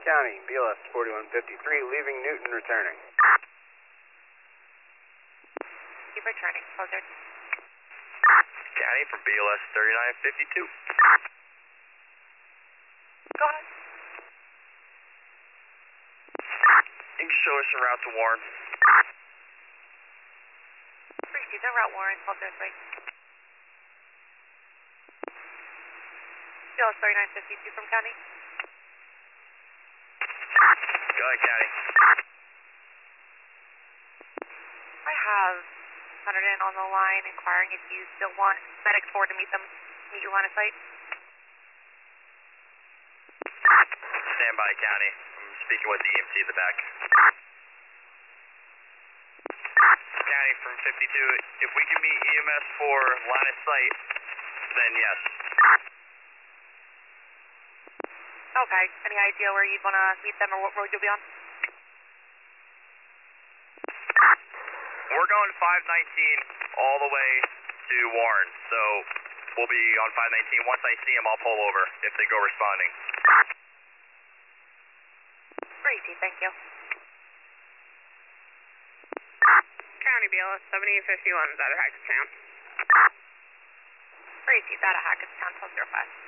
County, BLS 4153, leaving Newton, returning. Keep returning, closer. County from BLS 3952. Go ahead. You can show us a route to Warren. Receive the route Warren, hold this way. BLS 3952 from County. Go ahead, County. I have Hunter on the line inquiring if you still want Medic 4 to meet you line of sight. Stand by, County. I'm speaking with the EMT in the back. County from 52, if we can meet EMS for line of sight, then yes. Okay, any idea where you'd want to meet them or what road you'll be on? We're going 519 all the way to Warren, so we'll be on 519. Once I see them, I'll pull over if they go responding. Great, thank you. County BLS 7851, is that a Hackettstown? Great, that a Hackettstown 1205.